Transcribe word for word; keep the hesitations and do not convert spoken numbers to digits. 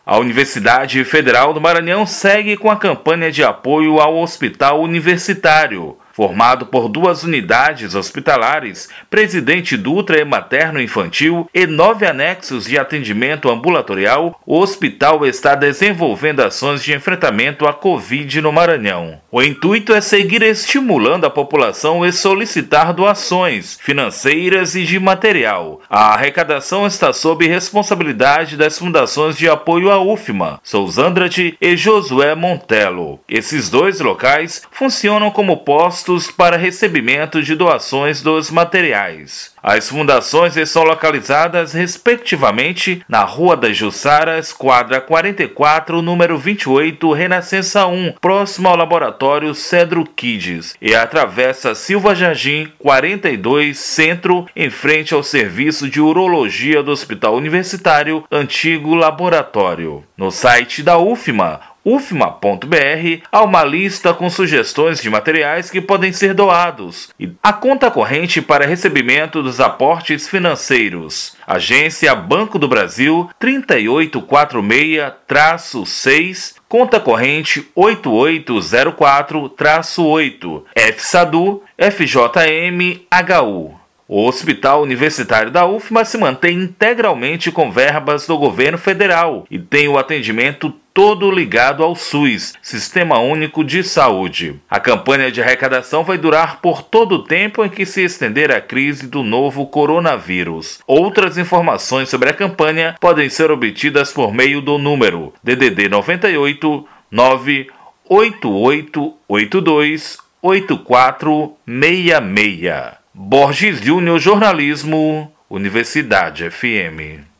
A Universidade Federal do Maranhão segue com a campanha de apoio ao Hospital Universitário. Formado por duas unidades hospitalares, Presidente Dutra e Materno-Infantil e nove anexos de atendimento ambulatorial, o hospital está desenvolvendo ações de enfrentamento à Covid no Maranhão. O intuito é seguir estimulando a população e solicitar doações financeiras e de material. A arrecadação está sob responsabilidade das fundações de apoio à U F M A, Sousandrade e Josué Montelo. Esses dois locais funcionam como postos para recebimento de doações dos materiais. As fundações estão localizadas, respectivamente, na Rua das Jussaras, quadra quarenta e quatro, número vinte e oito, Renascença um, próximo ao Laboratório Cedro Kids, e a Travessa Silva Jardim, quarenta e dois, Centro, em frente ao Serviço de Urologia do Hospital Universitário, antigo laboratório. No site da U F M A, U F M A ponto B R, há uma lista com sugestões de materiais que podem ser doados e a conta corrente para recebimento dos aportes financeiros. Agência Banco do Brasil trinta e oito quarenta e seis seis, conta corrente oito oito zero quatro oito, F S A D U, F J M H U. O Hospital Universitário da U F M A se mantém integralmente com verbas do governo federal e tem o atendimento todo ligado ao SUS, Sistema Único de Saúde. A campanha de arrecadação vai durar por todo o tempo em que se estender a crise do novo coronavírus. Outras informações sobre a campanha podem ser obtidas por meio do número D D D noventa e oito, nove oito oito oito dois, oito quatro seis seis. Borges Júnior Jornalismo, Universidade F M.